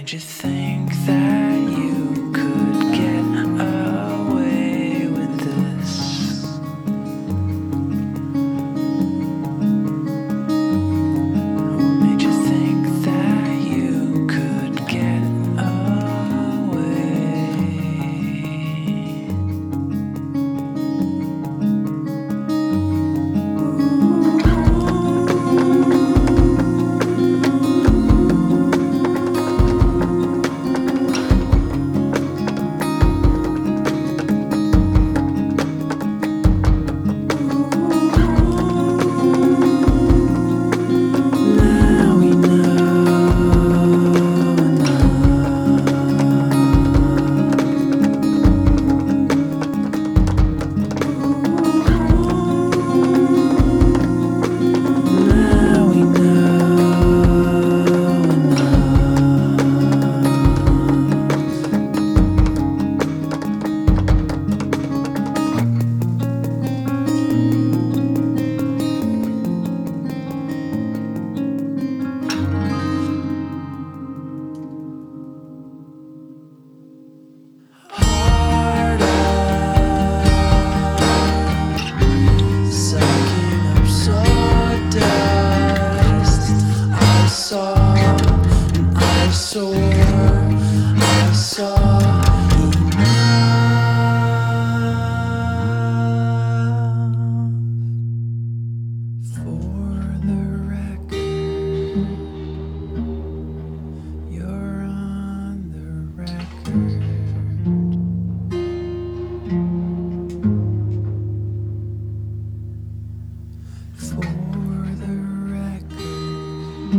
made you think that you could get away with this? What made you think that you could get away? Now we sucking up sawdust. I saw and I saw enough. For the record, you're on the record. For the record,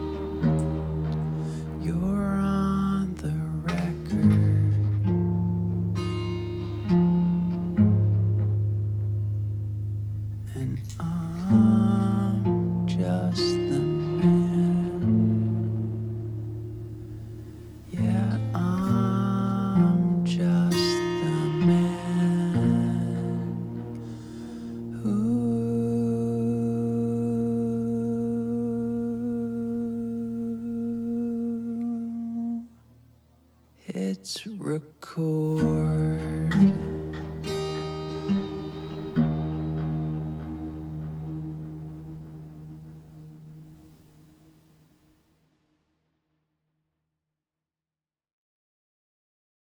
you're on the record. And I'm just the man. Yeah, I'm just the man who hits record.